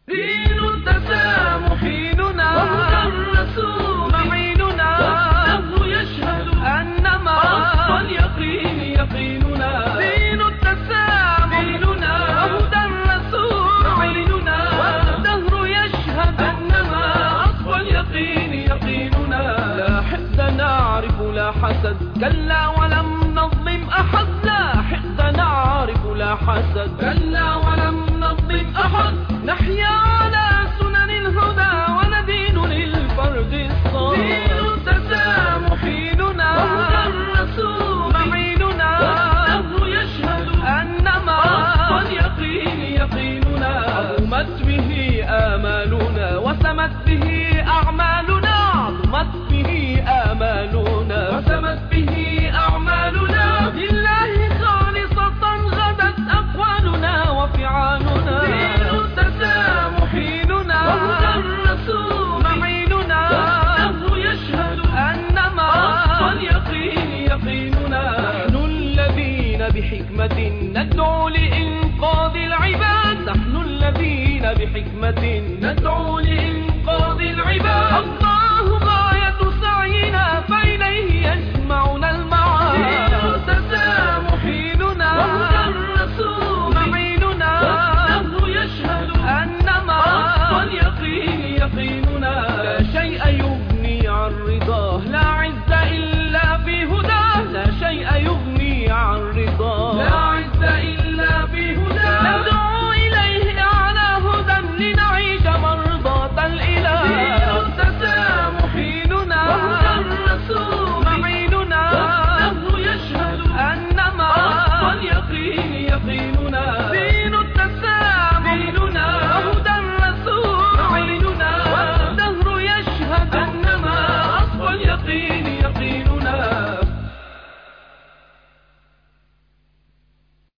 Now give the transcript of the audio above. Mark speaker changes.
Speaker 1: دين التسامح ديننا، وهدى الرسول معيننا، والدهر يشهد أنما أصفى اليقين يقيننا. دين التسامح ديننا، وهدى الرسول معيننا، والدهر يشهد أنما أصفى اليقين يقيننا. لا حقد نعرف لا حسد، كلا ولم نظلم أحد. لا حقد نعرف لا حسد، كلا ولم نظلم أحد. نحيا على سنن الهدى وندين للفرد الصالح. دين التسامح ديننا، وهدى الرسول معيننا، والدهر يشهد أنما أصفى اليقين يقيننا. عظمت به آمالنا وسمت به أعمالنا، عظمت به آمالنا وسمت به أعمالنا. لله خالصة غدت أقوالنا وفعالنا. دين التسامح ديننا، وهدى الرسول معيننا، والدهر يشهد أنما أصفى اليقين يقيننا. نحن الذين بحكمة ندعو لإنقاذ العباد، نحن الذين بحكمة ندعو لإنقاذ العباد. الله غاية سعينا فإليه يجمعنا المعاد. دين التسامح ديننا، وهدى الرسول معيننا، والدهر يشهد أنما أصفى اليقين يقيننا. لا شيء يغني عن رضاه، لا عز إلا في هداه. لا شيء يغني عن رضاه، لا عز إلا في هداه. ندعو إليه على هدى لنعيش مرضاة الإله. دين التسامح ديننا، وهدى الرسول معيننا، والدهر يشهد أنما أصفى اليقين يقيننا. دين التسامح ديننا، وهدى الرسول معيننا، والدهر يشهد أنما أصفى اليقين